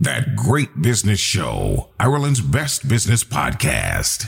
That Great Business Show, Ireland's best business podcast.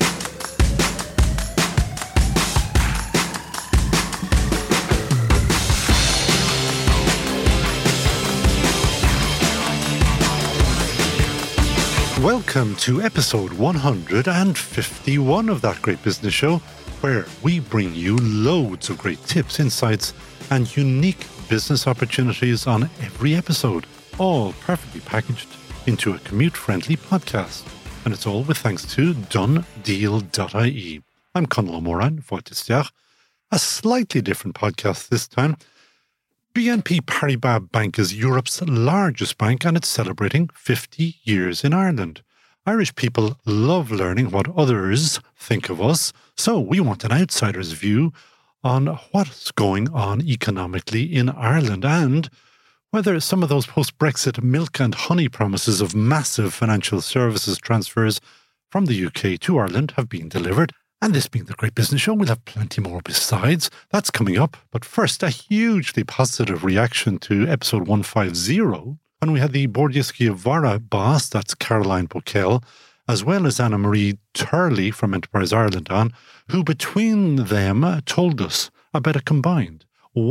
Welcome to episode 151 of That Great Business Show, where we bring you loads of great tips, insights, and unique business opportunities on every episode, all perfectly packaged into a commute-friendly podcast. And it's all with thanks to donedeal.ie. I'm Conal O'Moran, Fortistiach. A slightly different podcast this time. BNP Paribas Bank is Europe's largest bank and it's celebrating 50 years in Ireland. Irish people love learning what others think of us, so we want an outsider's view on what's going on economically in Ireland and whether some of those post-Brexit milk and honey promises of massive financial services transfers from the UK to Ireland have been delivered. And this being the Great Business Show, we'll have plenty more besides. That's coming up. But first, a hugely positive reaction to episode 150, when we had the Bordiesky Vara boss, that's Caroline Bockel, as well as Anna Marie Turley from Enterprise Ireland on, who between them told us about a combined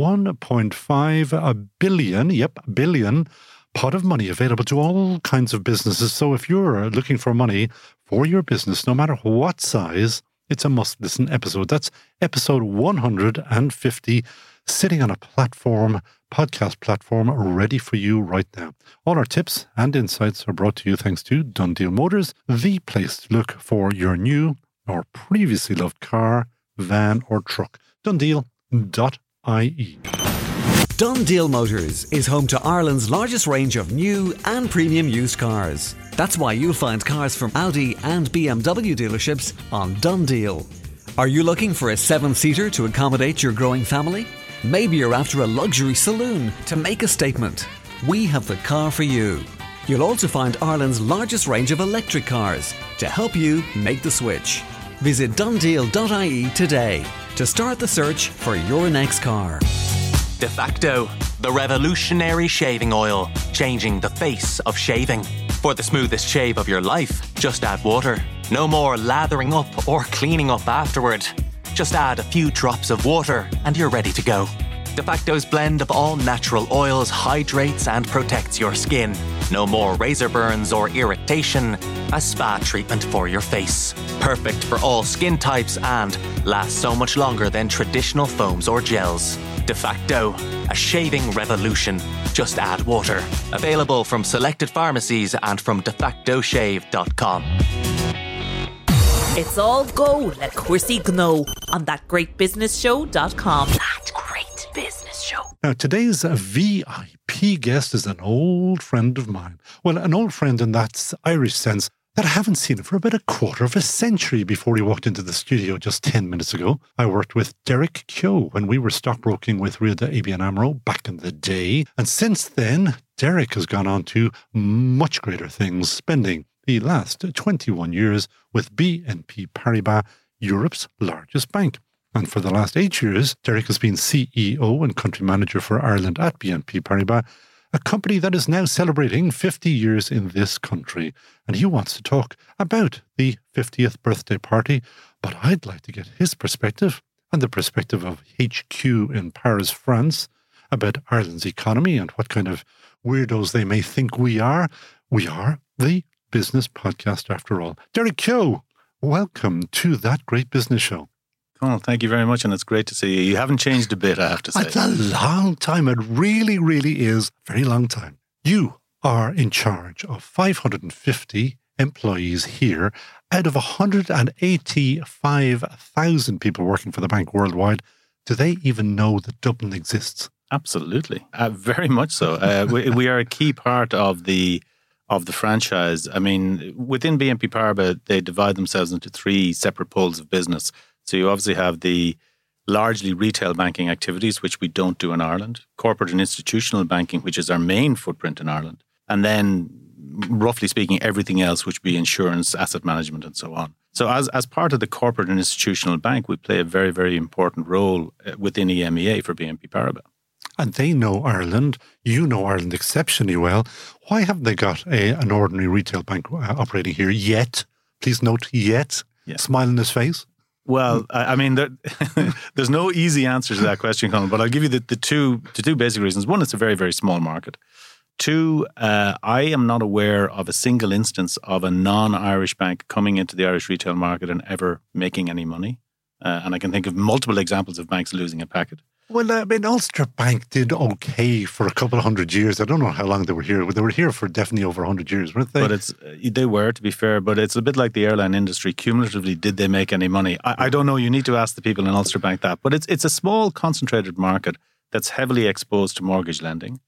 1.5 billion pot of money available to all kinds of businesses. So if you're looking for money for your business, no matter what size, it's a must-listen episode. That's episode 150, sitting on a podcast platform, ready for you right now. All our tips and insights are brought to you thanks to DoneDeal Motors, the place to look for your new or previously loved car, van or truck. DoneDeal.ie. DoneDeal Motors is home to Ireland's largest range of new and premium used cars. That's why you'll find cars from Audi and BMW dealerships on DoneDeal. Are you looking for a 7-seater to accommodate your growing family? Maybe you're after a luxury saloon to make a statement. We have the car for you. You'll also find Ireland's largest range of electric cars to help you make the switch. Visit DoneDeal.ie today to start the search for your next car. De Facto, the revolutionary shaving oil, changing the face of shaving. For the smoothest shave of your life, just add water. No more lathering up or cleaning up afterward. Just add a few drops of water and you're ready to go. De Facto's blend of all natural oils hydrates and protects your skin. No more razor burns or irritation. A spa treatment for your face. Perfect for all skin types and lasts so much longer than traditional foams or gels. De Facto, a shaving revolution. Just add water. Available from selected pharmacies and from defactoshave.com. It's all go, let Chrissy know on thatgreatbusinessshow.com. That Great Business Show. Now, today's VIP guest is an old friend of mine. Well, an old friend in that Irish sense that I haven't seen him for about a quarter of a century before he walked into the studio just 10 minutes ago. I worked with Derek Keogh when we were stockbroking with Riada ABN AMRO back in the day. And since then, Derek has gone on to much greater things, spending the last 21 years with BNP Paribas, Europe's largest bank. And for the last 8 years, Derek has been CEO and country manager for Ireland at BNP Paribas, a company that is now celebrating 50 years in this country. And he wants to talk about the 50th birthday party, but I'd like to get his perspective and the perspective of HQ in Paris, France, about Ireland's economy and what kind of weirdos they may think we are. We are the business podcast after all. Derek Keogh, welcome to That Great Business Show. Conal, thank you very much, and it's great to see you. You haven't changed a bit, I have to say. It's a long time. It really, really is a very long time. You are in charge of 550 employees here out of 185,000 people working for the bank worldwide. Do they even know that Dublin exists? Absolutely. Very much so. We are a key part of the franchise. I mean, within BNP Paribas, they divide themselves into 3 separate poles of business. So you obviously have the largely retail banking activities, which we don't do in Ireland, corporate and institutional banking, which is our main footprint in Ireland, and then, roughly speaking, everything else, which would be insurance, asset management, and so on. So as part of the corporate and institutional bank, we play a very, very important role within EMEA for BNP Paribas. And they know Ireland. You know Ireland exceptionally well. Why haven't they got an ordinary retail bank operating here yet? Please note, yet. Yeah. Smile on his face. Well, I mean, there's no easy answer to that question, Colin, but I'll give you the two basic reasons. One, it's a very, very small market. Two, I am not aware of a single instance of a non-Irish bank coming into the Irish retail market and ever making any money. And I can think of multiple examples of banks losing a packet. Well, I mean, Ulster Bank did okay for a couple of 100 years. I don't know how long they were here, but they were here for definitely over 100 years, weren't they? But they were, to be fair, but it's a bit like the airline industry. Cumulatively, did they make any money? I don't know. You need to ask the people in Ulster Bank that. But it's a small, concentrated market that's heavily exposed to mortgage lending.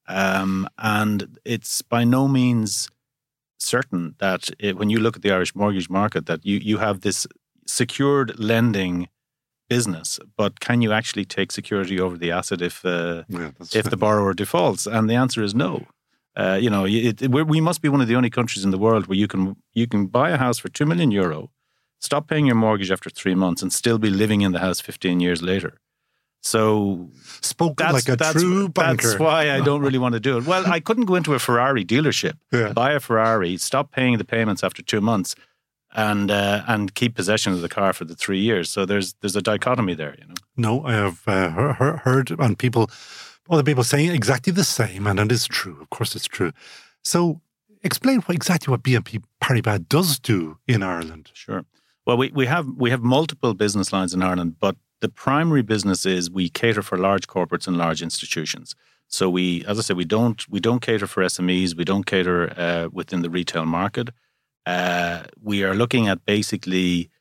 And it's by no means certain that when you look at the Irish mortgage market, that you have this secured lending business, but can you actually take security over the asset if the borrower defaults? And the answer is no. We must be one of the only countries in the world where you can buy a house for €2 million, stop paying your mortgage after 3 months, and still be living in the house 15 years later. So spoken like a true banker. That's why I don't really want to do it. Well, I couldn't go into a Ferrari dealership, buy a Ferrari, stop paying the payments after 2 months, and keep possession of the car for the 3 years. So there's a dichotomy there, you know. No, I have heard on other people saying exactly the same, and it is true. Of course, it's true. So explain exactly what BNP Paribas does do in Ireland. Sure. Well, we have multiple business lines in Ireland, but the primary business is we cater for large corporates and large institutions. So as I said, we don't cater for SMEs. We don't cater within the retail market. We are looking at basically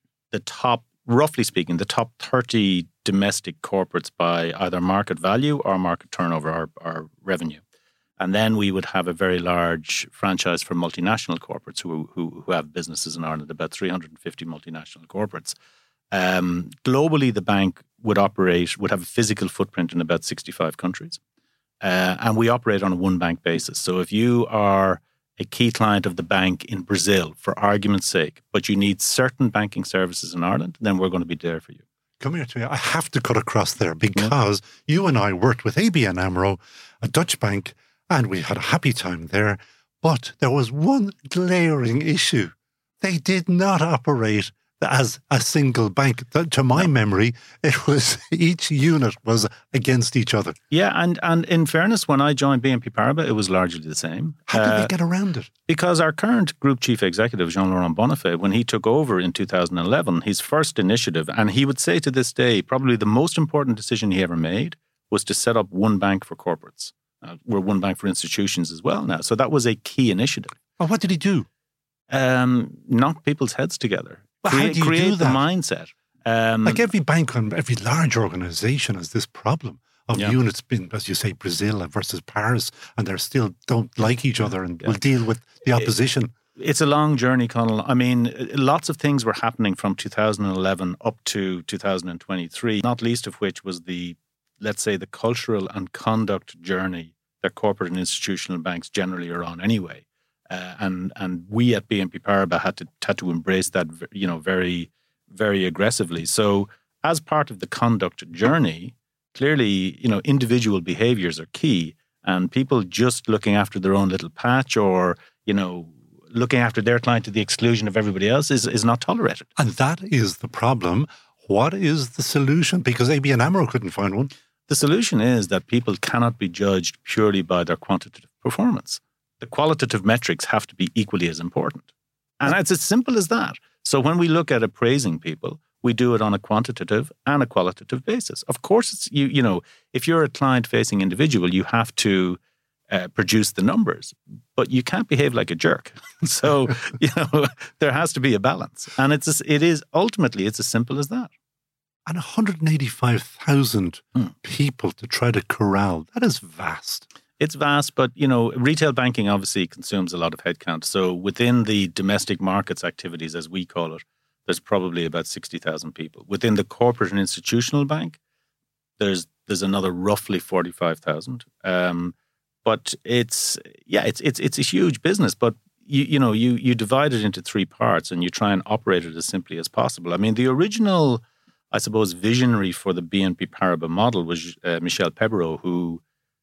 roughly speaking, the top 30 domestic corporates by either market value or market turnover or revenue. And then we would have a very large franchise for multinational corporates who have businesses in Ireland, about 350 multinational corporates. Globally, the bank would have a physical footprint in about 65 countries. And we operate on a one-bank basis. So if you are a key client of the bank in Brazil, for argument's sake, but you need certain banking services in Ireland, then we're going to be there for you. Come here to me. I have to cut across there because you and I worked with ABN AMRO, a Dutch bank, and we had a happy time there. But there was one glaring issue. They did not operate as a single bank. To my memory, it was each unit was against each other. Yeah, and in fairness, when I joined BNP Paribas, it was largely the same. How did they get around it? Because our current group chief executive, Jean-Laurent Bonnafé, when he took over in 2011, his first initiative, and he would say to this day, probably the most important decision he ever made, was to set up one bank for corporates. We're one bank for institutions as well now. So that was a key initiative. Well, what did he do? Knock people's heads together. Well, how do you create do that? The mindset. Like every bank and every large organization has this problem of units being, as you say, Brazil versus Paris, and they still don't like each other and will deal with the opposition. It's a long journey, Conal. I mean, lots of things were happening from 2011 up to 2023, not least of which was the cultural and conduct journey that corporate and institutional banks generally are on anyway. And we at BNP Paribas had to embrace that, very, very aggressively. So as part of the conduct journey, clearly, individual behaviors are key, and people just looking after their own little patch or, looking after their client to the exclusion of everybody else is not tolerated. And that is the problem. What is the solution? Because ABN AMRO couldn't find one. The solution is that people cannot be judged purely by their quantitative performance. The qualitative metrics have to be equally as important. And it's as simple as that. So when we look at appraising people, we do it on a quantitative and a qualitative basis. Of course, it's if you're a client-facing individual, you have to produce the numbers, but you can't behave like a jerk. So, there has to be a balance. And it's as simple as that. And 185,000 people to try to corral, that is vast. It's vast, but, retail banking obviously consumes a lot of headcount. So within the domestic markets activities, as we call it, there's probably about 60,000 people. Within the corporate and institutional bank, there's another roughly 45,000. But it's a huge business, but you divide it into three parts and you try and operate it as simply as possible. I mean, the original I suppose, visionary for the BNP Paribas model was Michel Pébereau, who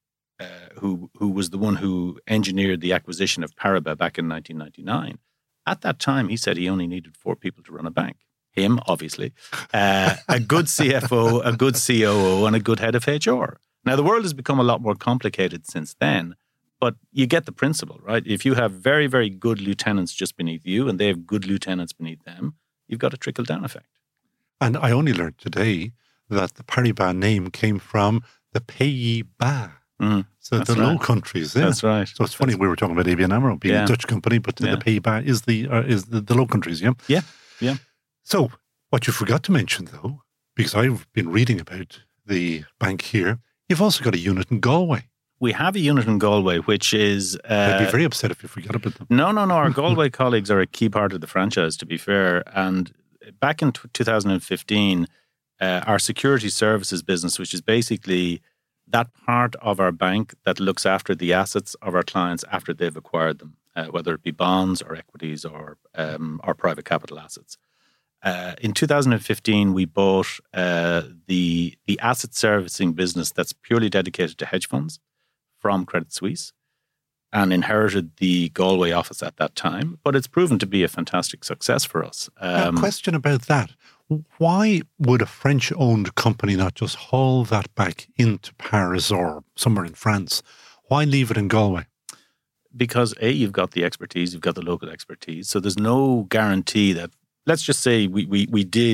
was the one who engineered the acquisition of Paribas back in 1999. At that time, he said he only needed 4 people to run a bank. Him, obviously, a good CFO, a good COO, and a good head of HR. Now, the world has become a lot more complicated since then, but you get the principle, right? If you have very, very good lieutenants just beneath you and they have good lieutenants beneath them, you've got a trickle-down effect. And I only learned today that the Paribas name came from the Pays-Bas. So the Low Countries. Yeah. That's right. So it's funny, we were talking about ABN AMRO being a Dutch company, but the Pays-Bas is the Low Countries, yeah? Yeah. So what you forgot to mention, though, because I've been reading about the bank here, you've also got a unit in Galway. We have a unit in Galway, which is... I'd be very upset if you forgot about them. No. Our Galway colleagues are a key part of the franchise, to be fair. And back in 2015, our security services business, which is basically that part of our bank that looks after the assets of our clients after they've acquired them, whether it be bonds or equities or private capital assets. In 2015, we bought the asset servicing business that's purely dedicated to hedge funds from Credit Suisse and inherited the Galway office at that time. But it's proven to be a fantastic success for us. A question about that. Why would a French-owned company not just haul that back into Paris or somewhere in France? Why leave it in Galway? Because A, you've got the expertise, you've got the local expertise. So there's no guarantee that, let's just say we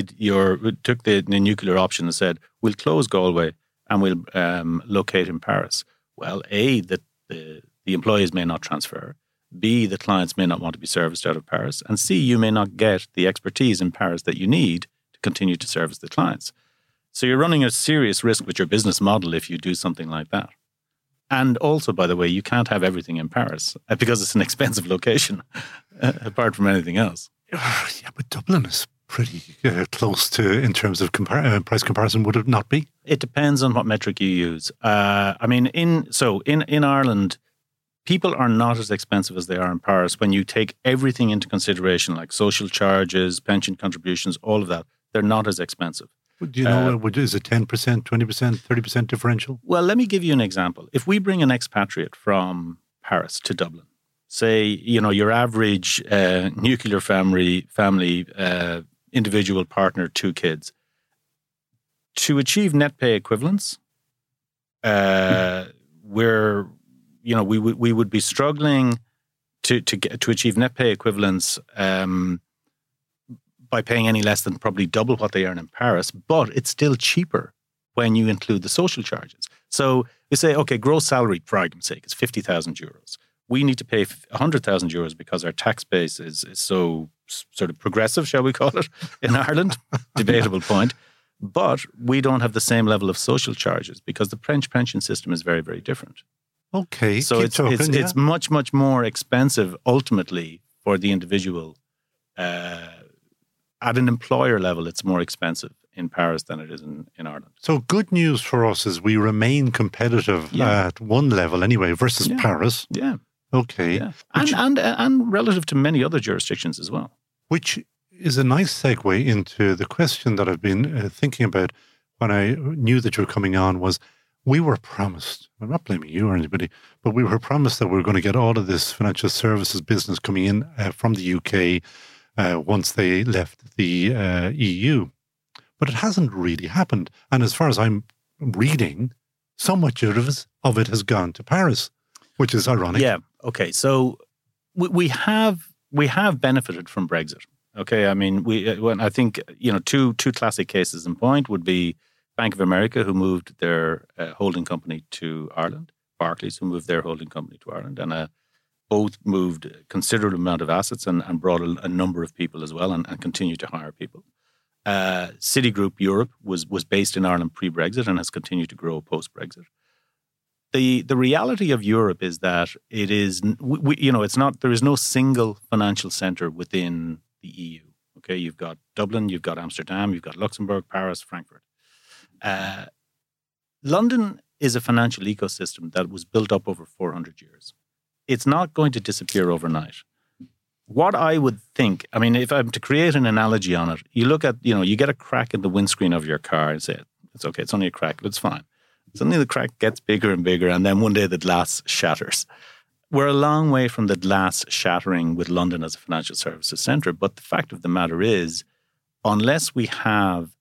took the nuclear option and said, we'll close Galway and we'll locate in Paris. Well, A, that the employees may not transfer. B, the clients may not want to be serviced out of Paris. And C, you may not get the expertise in Paris that you need to continue to service the clients. So you're running a serious risk with your business model if you do something like that. And also, by the way, you can't have everything in Paris because it's an expensive location, apart from anything else. Yeah, but Dublin is pretty close to, in terms of price comparison, would it not be? It depends on what metric you use. In Ireland, people are not as expensive as they are in Paris. When you take everything into consideration, like social charges, pension contributions, all of that, they're not as expensive. Do you know, is it 10%, 20%, 30% differential? Well, let me give you an example. If we bring an expatriate from Paris to Dublin, say, your average nuclear family, individual partner, 2 kids, to achieve net pay equivalence, we would be struggling to achieve net pay equivalence by paying any less than probably double what they earn in Paris, but it's still cheaper when you include the social charges. So you say, okay, gross salary, for argument's sake, is 50,000 euros. We need to pay 100,000 euros because our tax base is so sort of progressive, shall we call it, in Ireland. Debatable point. But we don't have the same level of social charges because the French pension system is very, very different. Okay. So it's much, much more expensive ultimately for the individual. At an employer level, it's more expensive in Paris than it is in Ireland. So good news for us is we remain competitive at one level anyway versus Paris. Yeah. Okay. Yeah. And relative to many other jurisdictions as well. Which is a nice segue into the question that I've been thinking about when I knew that you were coming on was, we were promised, I'm not blaming you or anybody, but we were promised that we were going to get all of this financial services business coming in from the UK once they left the EU. But it hasn't really happened. And as far as I'm reading, so much of it has gone to Paris, which is ironic. Yeah. Okay. So we have benefited from Brexit. Okay. I mean, I think, two classic cases in point would be Bank of America, who moved their holding company to Ireland, Barclays, who moved their holding company to Ireland, and both moved a considerable amount of assets and brought a number of people as well and continue to hire people. Citigroup Europe was based in Ireland pre-Brexit and has continued to grow post-Brexit. The reality of Europe is that it is, it's not, there is no single financial centre within the EU. Okay, you've got Dublin, you've got Amsterdam, you've got Luxembourg, Paris, Frankfurt. London is a financial ecosystem that was built up over 400 years. It's not going to disappear overnight. what I would think, I mean, if I'm to create an analogy on it, you look at, you get a crack in the windscreen of your car and say, it's okay, it's only a crack, it's fine. Suddenly the crack gets bigger and bigger, and then one day the glass shatters. We're a long way from the glass shattering with London as a financial services centre, but the fact of the matter is, unless we have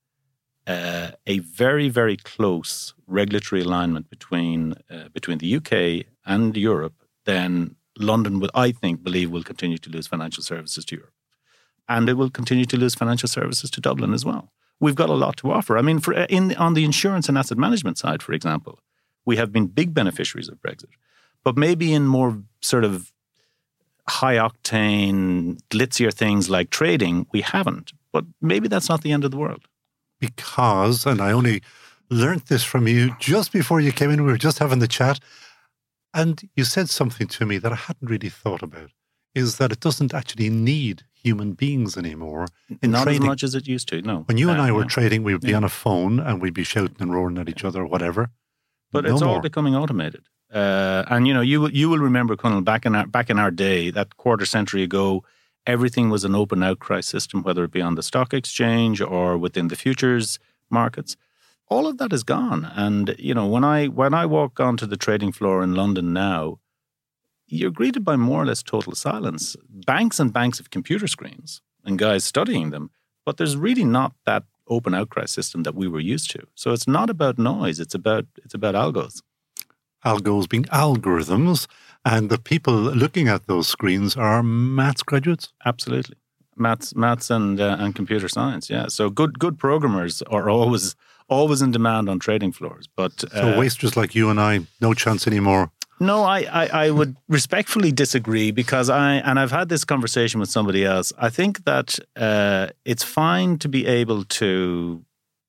a very, very close regulatory alignment between the UK and Europe, then London will, I think, will continue to lose financial services to Europe. And it will continue to lose financial services to Dublin as well. We've got a lot to offer. I mean, on the insurance and asset management side, for example, we have been big beneficiaries of Brexit. But maybe in more sort of high-octane, glitzier things like trading, we haven't. But maybe that's not the end of the world. Because, and I only learnt this from you just before you came in, we were just having the chat, and you said something to me that I hadn't really thought about, is that it doesn't actually need human beings anymore in Not trading. as much as it used to, no. When you and I were trading, we would be on a phone and we'd be shouting and roaring at each other or whatever. But No it's all more. becoming automated. And you will remember, Conal, back in our day, that quarter century ago, everything was an open outcry system, whether it be on the stock exchange or within the futures markets. All of that is gone. And when I walk onto the trading floor in London now, you're greeted by more or less total silence. Banks and banks of computer screens and guys studying them, but there's really not that open outcry system that we were used to. So it's not about noise, it's about algos. Algos being algorithms, and the people looking at those screens are maths graduates. Absolutely. Maths and computer science, yeah. So good programmers are always in demand on trading floors. But So wasters like you and I, no chance anymore. No, I would respectfully disagree, because I've had this conversation with somebody else. I think that it's fine to be able to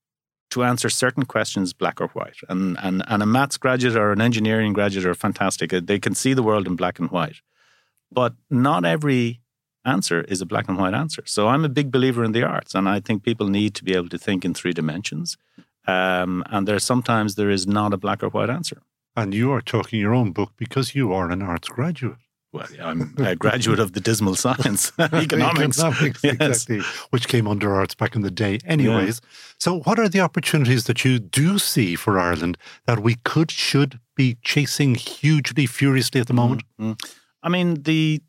answer certain questions black or white. And a maths graduate or an engineering graduate are fantastic. They can see the world in black and white. But not every answer is a black and white answer. So I'm a big believer in the arts, and I think people need to be able to think in 3 dimensions. And sometimes there is not a black or white answer. And you are talking your own book because you are an arts graduate. Well, I'm a graduate of the dismal science, economics. Economics, Yes. exactly, which came under arts back in the day anyways. So what are the opportunities that you do see for Ireland that we should be chasing hugely, furiously at the moment? I mean, the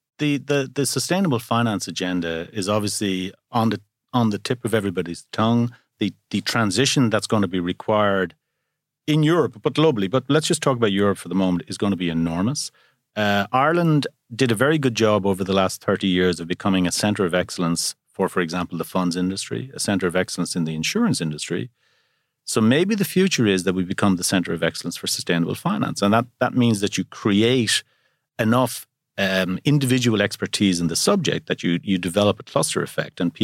sustainable finance agenda is obviously on the tip of everybody's tongue. The transition that's going to be required in Europe, but globally, but let's just talk about Europe for the moment, is going to be enormous. Ireland did a very good job over the last 30 years of becoming a centre of excellence for example, the funds industry, a centre of excellence in the insurance industry. So maybe the future is that we become the centre of excellence for sustainable finance. And that means that you create enough individual expertise in the subject that you develop a cluster effect, and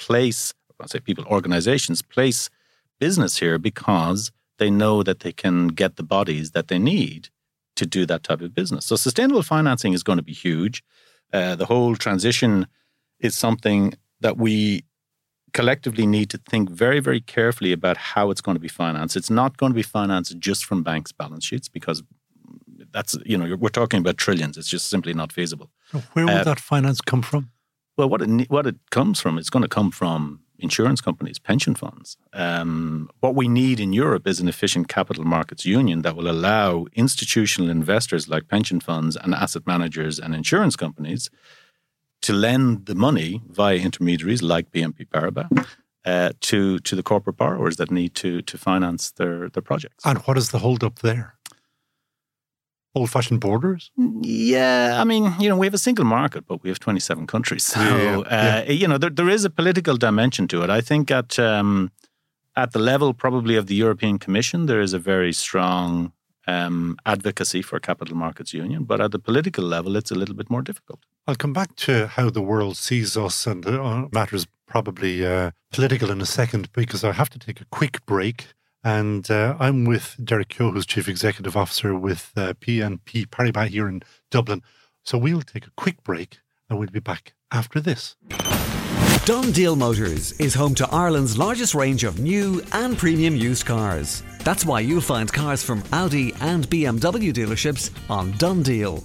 organizations place business here because they know that they can get the bodies that they need to do that type of business. So sustainable financing is going to be huge. The whole transition is something that we collectively need to think very, very carefully about how it's going to be financed. It's not going to be financed just from banks' balance sheets, because that's, we're talking about trillions. It's just simply not feasible. So where would that finance come from? Well, what it comes from, it's going to come from insurance companies, pension funds. What we need in Europe is an efficient capital markets union that will allow institutional investors like pension funds and asset managers and insurance companies to lend the money via intermediaries like BNP Paribas to the corporate borrowers that need to finance their projects. And what is the hold-up there? Old-fashioned borders? Yeah, I mean, we have a single market, but we have 27 countries. So, there is a political dimension to it. I think at the level probably of the European Commission, there is a very strong advocacy for capital markets union. But at the political level, it's a little bit more difficult. I'll come back to how the world sees us and matters probably political in a second, because I have to take a quick break. And I'm with Derek Keogh, who's Chief Executive Officer with BNP Paribas here in Dublin. So we'll take a quick break and we'll be back after this. Dundeel Motors is home to Ireland's largest range of new and premium used cars. That's why you'll find cars from Audi and BMW dealerships on Dundeel.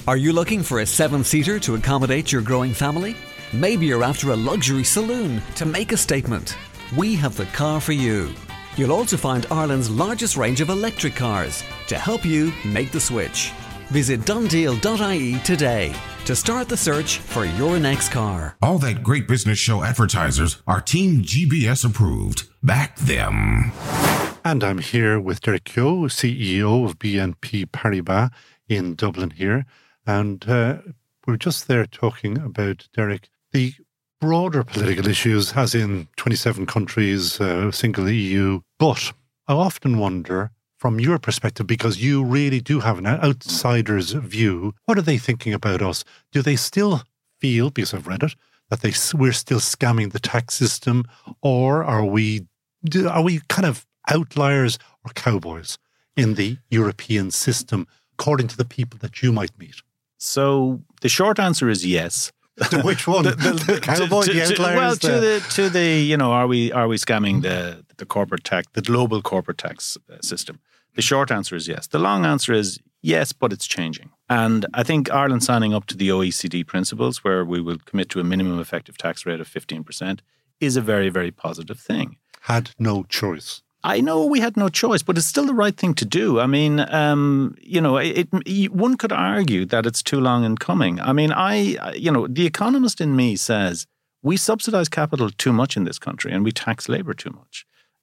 Are you looking for a 7-seater to accommodate your growing family? Maybe you're after a luxury saloon to make a statement. We have the car for you. You'll also find Ireland's largest range of electric cars to help you make the switch. Visit Dundeal.ie today to start the search for your next car. All That Great Business Show advertisers are Team GBS approved. Back them. And I'm here with Derek Keogh, CEO of BNP Paribas in Dublin here. And we're just there talking about, Derek, the broader political issues, as in 27 countries, single EU. But I often wonder, from your perspective, because you really do have an outsider's view, what are they thinking about us? Do they still feel, because I've read it, that we're still scamming the tax system? Or are we kind of outliers or cowboys in the European system, according to the people that you might meet? So the short answer is yes. Which one? The cowboy, the outliers? Well, are we scamming the corporate tax, the global corporate tax system? The short answer is yes. The long answer is yes, but it's changing. And I think Ireland signing up to the OECD principles, where we will commit to a minimum effective tax rate of 15%, is a very, very positive thing. Had no choice. I know we had no choice, but it's still the right thing to do. I mean, one could argue that it's too long in coming. I mean, the economist in me says we subsidize capital too much in this country and we tax labor too much.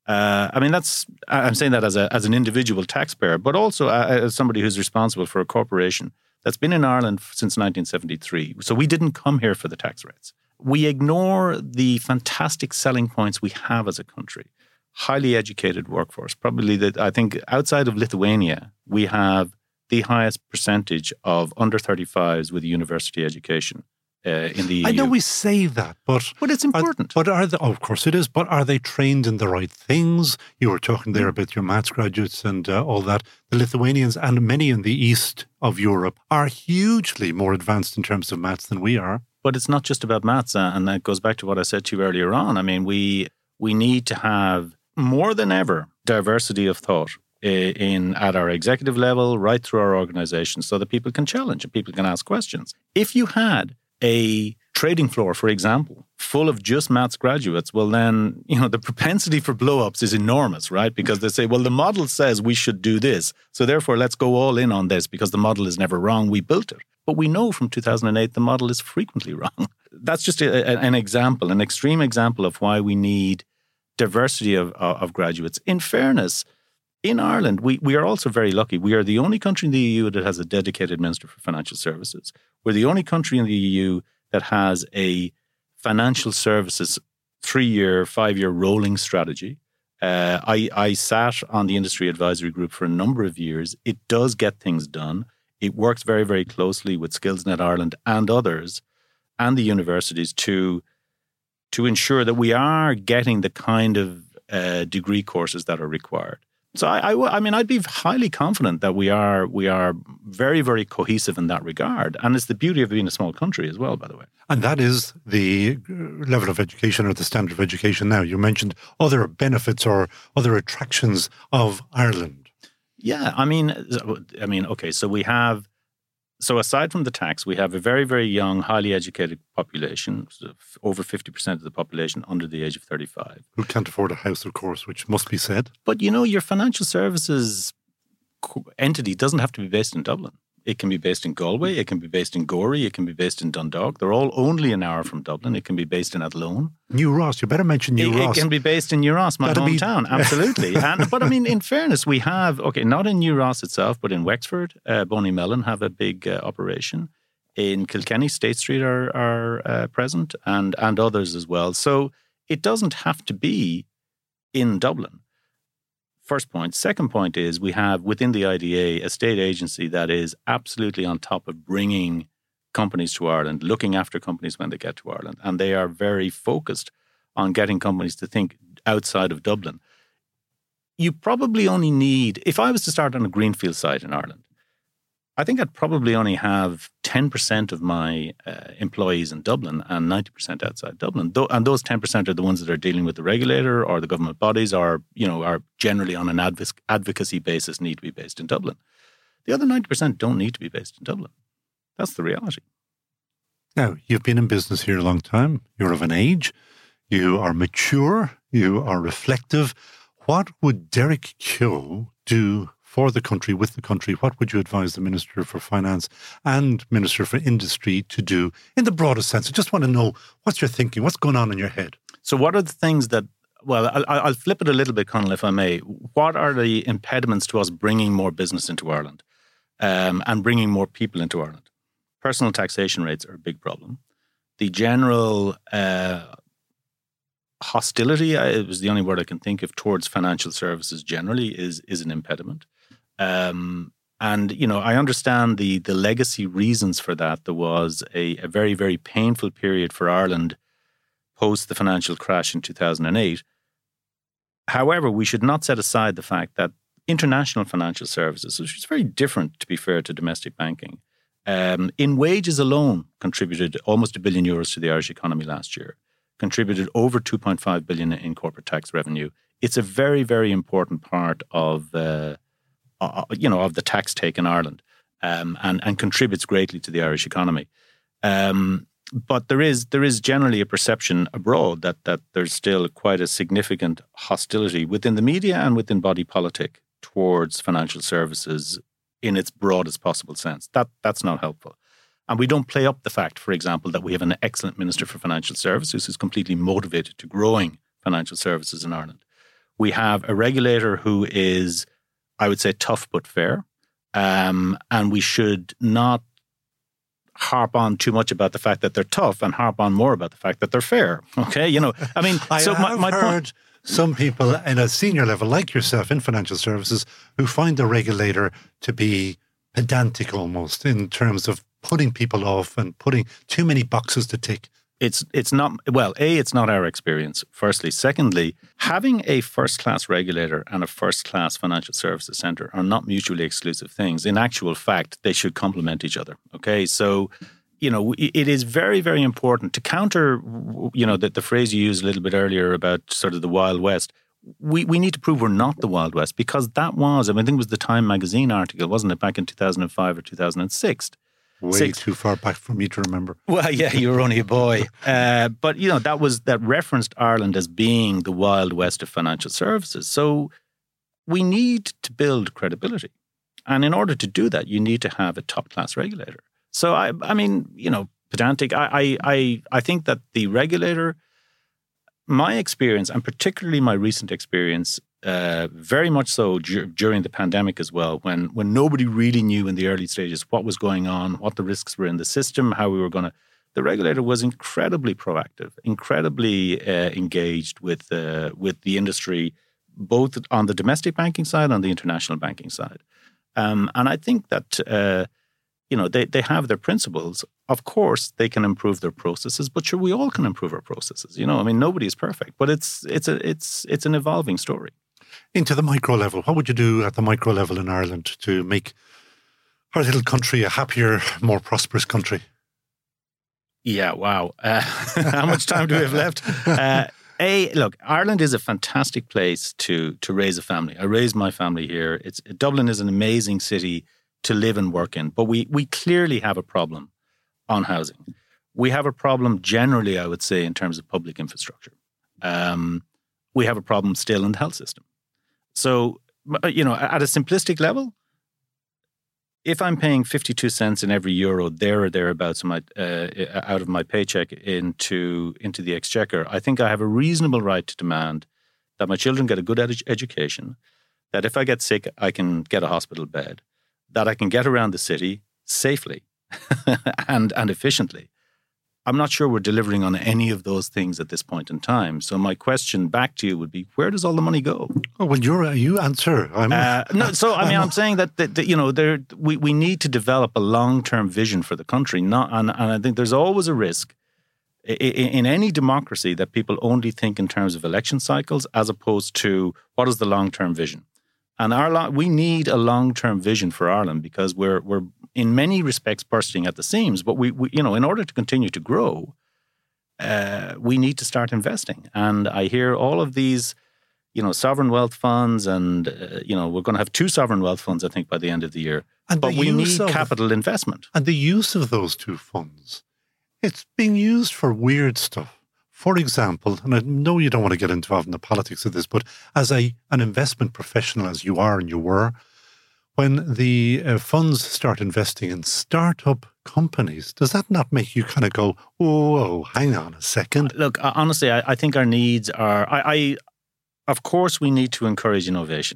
I'm saying that as an individual taxpayer, but also as somebody who's responsible for a corporation that's been in Ireland since 1973. So we didn't come here for the tax rates. We ignore the fantastic selling points we have as a country. Highly educated workforce. Probably I think outside of Lithuania, we have the highest percentage of under 35s with a university education in the EU. I know we say that, but it's important. Of course it is, but are they trained in the right things? You were talking there about your maths graduates and all that. The Lithuanians and many in the east of Europe are hugely more advanced in terms of maths than we are. But it's not just about maths, and that goes back to what I said to you earlier on. I mean, we need to have more than ever diversity of thought at our executive level, right through our organization, so that people can challenge and people can ask questions. If you had a trading floor, for example, full of just maths graduates, well then, the propensity for blow-ups is enormous, right? Because they say, well, the model says we should do this, so therefore let's go all in on this because the model is never wrong, we built it. But we know from 2008 the model is frequently wrong. That's just an example, an extreme example of why we need diversity of graduates. In fairness, in Ireland, we are also very lucky. We are the only country in the EU that has a dedicated Minister for Financial Services. We're the only country in the EU that has a financial services 3-year, 5-year rolling strategy. I sat on the industry advisory group for a number of years. It does get things done. It works very, very closely with SkillsNet Ireland and others and the universities to ensure that we are getting the kind of degree courses that are required. So I'd be highly confident that we are very, very cohesive in that regard. And it's the beauty of being a small country as well, by the way. And that is the level of education or the standard of education now. You mentioned other benefits or other attractions of Ireland. Yeah, okay, so aside from the tax, we have a very, very young, highly educated population, over 50% of the population under the age of 35. Who can't afford a house, of course, which must be said. But, your financial services entity doesn't have to be based in Dublin. It can be based in Galway, it can be based in Gorey, it can be based in Dundalk. They're all only an hour from Dublin. It can be based in Athlone. New Ross, you better mention New Ross. It can be based in New Ross, my hometown, absolutely. But in fairness, we have, not in New Ross itself, but in Wexford, Bonnie Mellon have a big operation. In Kilkenny, State Street are present and others as well. So it doesn't have to be in Dublin. First point. Second point is we have within the IDA a state agency that is absolutely on top of bringing companies to Ireland, looking after companies when they get to Ireland. And they are very focused on getting companies to think outside of Dublin. You probably only need, if I was to start on a greenfield site in Ireland, I think I'd probably only have 10% of my employees in Dublin and 90% outside Dublin. And those 10% are the ones that are dealing with the regulator or the government bodies or, are generally on an advocacy basis need to be based in Dublin. The other 90% don't need to be based in Dublin. That's the reality. Now, you've been in business here a long time. You're of an age. You are mature. You are reflective. What would Derek Keogh do for the country, with the country? What would you advise the Minister for Finance and Minister for Industry to do in the broadest sense? I just want to know what's your thinking, what's going on in your head? So what are the things that, well, I'll flip it a little bit, Conal, if I may. What are the impediments to us bringing more business into Ireland and bringing more people into Ireland? Personal taxation rates are a big problem. The general hostility, it was the only word I can think of, towards financial services generally is an impediment. And, you know, I understand the legacy reasons for that. There was a very, very painful period for Ireland post the financial crash in 2008. However, we should not set aside the fact that international financial services, which is very different, to be fair, to domestic banking, in wages alone contributed almost €1 billion to the Irish economy last year, contributed over 2.5 billion in corporate tax revenue. It's a very, very important part of the tax take in Ireland, and contributes greatly to the Irish economy. But there is generally a perception abroad that there's still quite a significant hostility within the media and within body politic towards financial services in its broadest possible sense. That's not helpful. And we don't play up the fact, for example, that we have an excellent Minister for Financial Services who's completely motivated to growing financial services in Ireland. We have a regulator who is, I would say, tough but fair. And we should not harp on too much about the fact that they're tough and harp on more about the fact that they're fair. Okay? You know, I mean, I've heard some people in a senior level like yourself in financial services who find the regulator to be pedantic almost in terms of putting people off and putting too many boxes to tick. It's not, well, it's not our experience, firstly. Secondly, having a first-class regulator and a first-class financial services centre are not mutually exclusive things. In actual fact, they should complement each other, okay? So, you know, it is very, very important to counter, you know, the phrase you used a little bit earlier about sort of the Wild West. We need to prove we're not the Wild West, because that was, I think it was the Time magazine article, wasn't it, back in 2005 or 2006? Too far back for me to remember. Well, yeah, you were only a boy. But, you know, that referenced Ireland as being the Wild West of financial services. So we need to build credibility. And in order to do that, you need to have a top-class regulator. So, I mean, you know, pedantic, I think that the regulator, my experience, and particularly my recent experience, very much so during the pandemic as well, when nobody really knew in the early stages what was going on, what the risks were in the system, how we were going to. The regulator was incredibly proactive, incredibly engaged with the industry, both on the domestic banking side and on the international banking side. And I think that you know, they have their principles. Of course, they can improve their processes, but sure, we all can improve our processes. You know, I mean, nobody is perfect, but it's an evolving story. Into the micro level, what would you do at the micro level in Ireland to make our little country a happier, more prosperous country? Yeah, wow. How much time do we have left? Look, Ireland is a fantastic place to raise a family. I raised my family here. Dublin is an amazing city to live and work in, but we clearly have a problem on housing. We have a problem generally, I would say, in terms of public infrastructure. We have a problem still in the health system. So, you know, at a simplistic level, if I'm paying 52 cents in every euro there or thereabouts out of my paycheck into the exchequer, I think I have a reasonable right to demand that my children get a good education, that if I get sick, I can get a hospital bed, that I can get around the city safely and efficiently. I'm not sure we're delivering on any of those things at this point in time. So my question back to you would be, where does all the money go? Oh, well, you answer. No, so I mean, I'm saying that you know, we need to develop a long-term vision for the country. And I think there's always a risk in any democracy that people only think in terms of election cycles as opposed to what is the long-term vision. And we need a long-term vision for Ireland, because we're in many respects bursting at the seams. But we you know, in order to continue to grow, we need to start investing. And I hear all of these, you know, sovereign wealth funds, and you know, we're going to have 2 sovereign wealth funds, I think, by the end of the year. But we need capital investment. And the use of those two funds, it's being used for weird stuff. For example, and I know you don't want to get involved in the politics of this, but as an investment professional, as you are and you were, when the funds start investing in startup companies, does that not make you kind of go, oh, hang on a second? Look, honestly, I think our needs are, of course, we need to encourage innovation.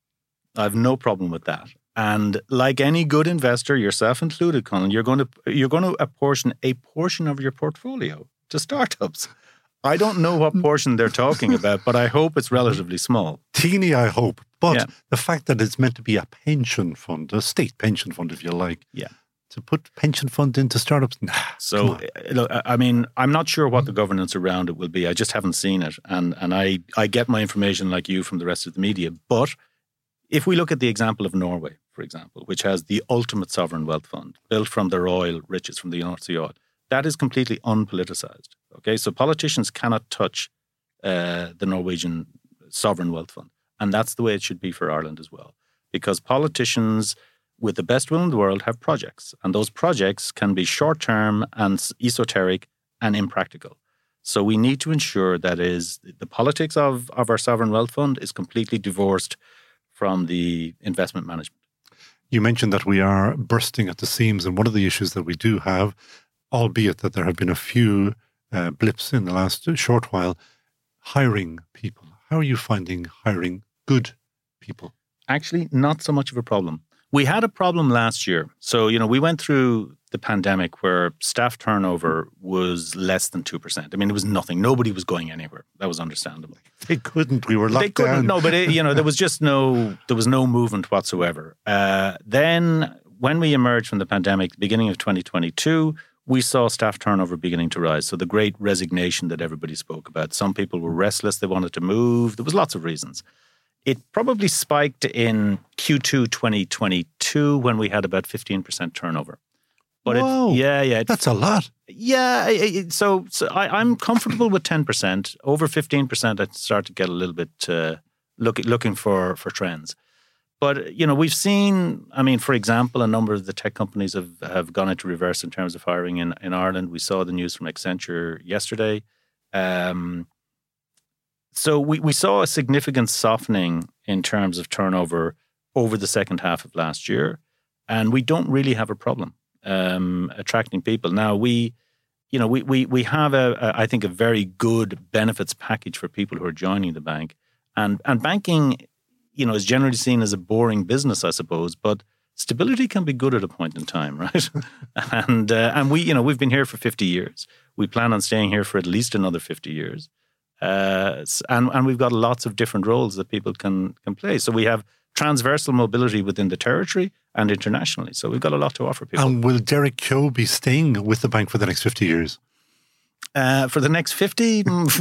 I have no problem with that. And like any good investor, yourself included, Colin, you're going to apportion a portion of your portfolio to startups. I don't know what portion they're talking about, but I hope it's relatively small. Teeny, I hope. But the fact that it's meant to be a pension fund, a state pension fund, if you like, to put pension fund into startups, nah. So, look, I mean, I'm not sure what the governance around it will be. I just haven't seen it. And I get my information like you from the rest of the media. But if we look at the example of Norway, for example, which has the ultimate sovereign wealth fund built from their oil riches, from the North Sea oil, that is completely unpoliticized. Okay, so politicians cannot touch the Norwegian sovereign wealth fund. And that's the way it should be for Ireland as well. Because politicians, with the best will in the world, have projects. And those projects can be short-term and esoteric and impractical. So we need to ensure that the politics of our sovereign wealth fund is completely divorced from the investment management. You mentioned that we are bursting at the seams. And one of the issues that we do have, albeit that there have been a few blips in the last short while, hiring people. How are you finding hiring good people? Actually, not so much of a problem. We had a problem last year. So, we went through the pandemic where staff turnover was less than 2%. I mean, it was nothing. Nobody was going anywhere. That was understandable. They couldn't. We were locked down. No, but there was just no movement whatsoever. Then when we emerged from the pandemic, the beginning of 2022, we saw staff turnover beginning to rise. So the great resignation that everybody spoke about. Some people were restless. They wanted to move. There was lots of reasons. It probably spiked in Q2 2022 when we had about 15% turnover. But whoa, that's a lot. Yeah, so I'm comfortable with 10%. Over 15%, I'd start to get a little bit looking for trends. But, we've seen, for example, a number of the tech companies have gone into reverse in terms of hiring in Ireland. We saw the news from Accenture yesterday. So we saw a significant softening in terms of turnover over the second half of last year. And we don't really have a problem attracting people. Now, we have, I think, a very good benefits package for people who are joining the bank. And banking, is generally seen as a boring business, I suppose, but stability can be good at a point in time, right? and we've been here for 50 years. We plan on staying here for at least another 50 years. And we've got lots of different roles that people can play. So we have transversal mobility within the territory and internationally. So we've got a lot to offer people. And will Derek Keogh be staying with the bank for the next 50 years? For the next 50,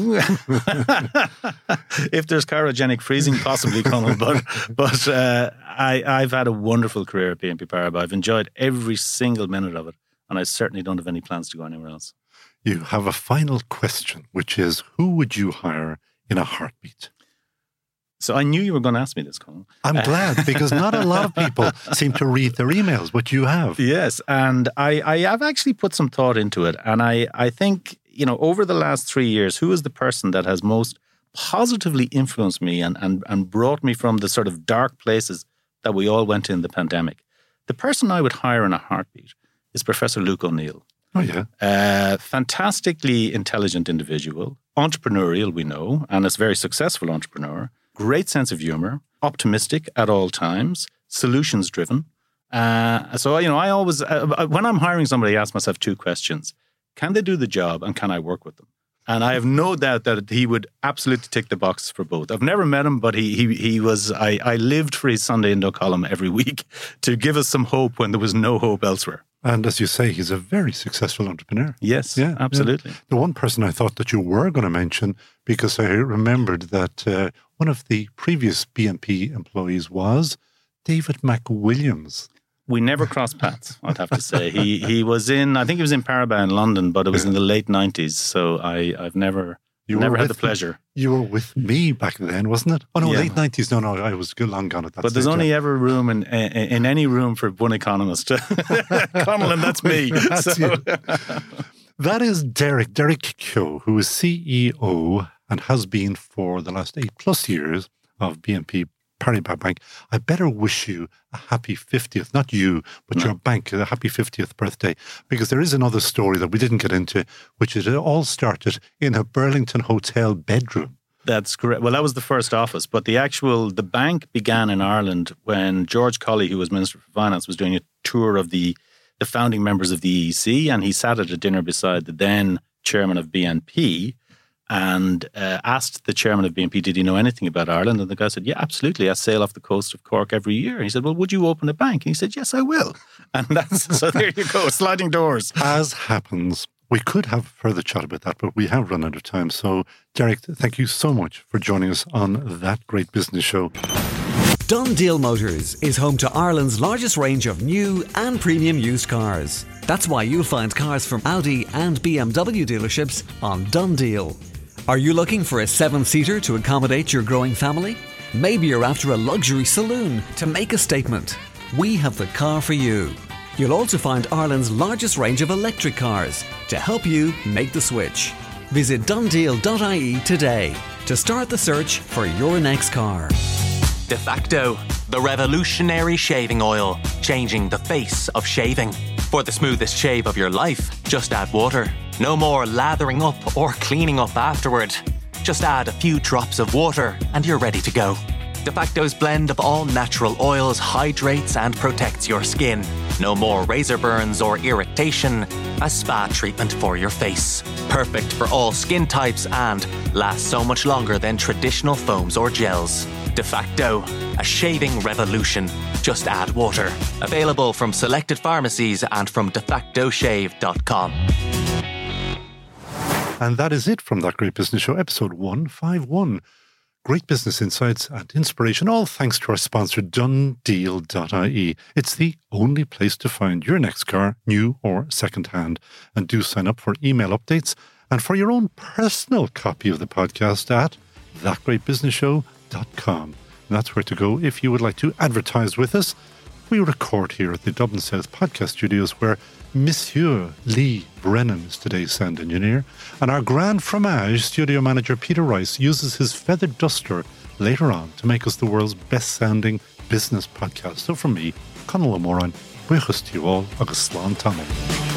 if there's cryogenic freezing, possibly, Colin. But I've had a wonderful career at BNP Paribas. I've enjoyed every single minute of it, and I certainly don't have any plans to go anywhere else. You have a final question, which is, who would you hire in a heartbeat? So I knew you were going to ask me this, Colin. I'm glad, because not a lot of people seem to read their emails, but you have. Yes, and I have actually put some thought into it. And I think, over the last 3 years, who is the person that has most positively influenced me and brought me from the sort of dark places that we all went in the pandemic? The person I would hire in a heartbeat is Professor Luke O'Neill. Oh, yeah. Fantastically intelligent individual, entrepreneurial, we know, and a very successful entrepreneur. Great sense of humor, optimistic at all times, solutions driven. So, I always, when I'm hiring somebody, I ask myself two questions. Can they do the job, and can I work with them? And I have no doubt that he would absolutely tick the box for both. I've never met him, but he was, I lived for his Sunday Indo column every week to give us some hope when there was no hope elsewhere. And as you say, he's a very successful entrepreneur. Yes, yeah, absolutely. Yeah. The one person I thought that you were going to mention, because I remembered that one of the previous BNP employees was David McWilliams. We never crossed paths, I'd have to say. He was I think he was in Paribas in London, but it was in the late 90s. So I've never Never had the pleasure. You were with me back then, wasn't it? Oh, no, Yeah. late 90s. No, I was long gone at that But there's stage, only yeah. ever room in any room for one economist. Connellan, that's me. That's you. That is Derek Keogh, who is CEO and has been for the last 8+ years of BNP Paribas Bank. I better wish you a happy 50th, not you, but your bank, a happy 50th birthday, because there is another story that we didn't get into, which is it all started in a Burlington hotel bedroom. That's correct. Well, that was the first office, but the bank began in Ireland when George Colley, who was Minister for Finance, was doing a tour of the founding members of the EEC, and he sat at a dinner beside the then chairman of BNP and asked the chairman of BNP, did he know anything about Ireland? And the guy said, yeah, absolutely. I sail off the coast of Cork every year. And he said, well, would you open a bank? And he said, yes, I will. And so there you go, sliding doors. As happens, we could have further chat about that, but we have run out of time. So, Derek, thank you so much for joining us on That Great Business Show. Done Deal Motors is home to Ireland's largest range of new and premium used cars. That's why you'll find cars from Audi and BMW dealerships on Done Deal. Are you looking for a 7-seater to accommodate your growing family? Maybe you're after a luxury saloon to make a statement. We have the car for you. You'll also find Ireland's largest range of electric cars to help you make the switch. Visit donedeal.ie today to start the search for your next car. De facto, the revolutionary shaving oil, changing the face of shaving. For the smoothest shave of your life, just add water. No more lathering up or cleaning up afterward. Just add a few drops of water and you're ready to go. De facto's blend of all natural oils hydrates and protects your skin. No more razor burns or irritation. A spa treatment for your face. Perfect for all skin types and lasts so much longer than traditional foams or gels. De facto, a shaving revolution. Just add water. Available from selected pharmacies and from defactoshave.com. And that is it from That Great Business Show, episode 151. Great business insights and inspiration, all thanks to our sponsor, donedeal.ie. It's the only place to find your next car, new or second-hand. And do sign up for email updates and for your own personal copy of the podcast at thatgreatbusinessshow.com. And that's where to go if you would like to advertise with us. We record here at the Dublin South Podcast Studios, where Monsieur Lee Brennan is today's sound engineer, and our Grand Fromage studio manager Peter Rice uses his feathered duster later on to make us the world's best-sounding business podcast. So from me, Conal O'Moran, buchas to you all, agus slán tamil.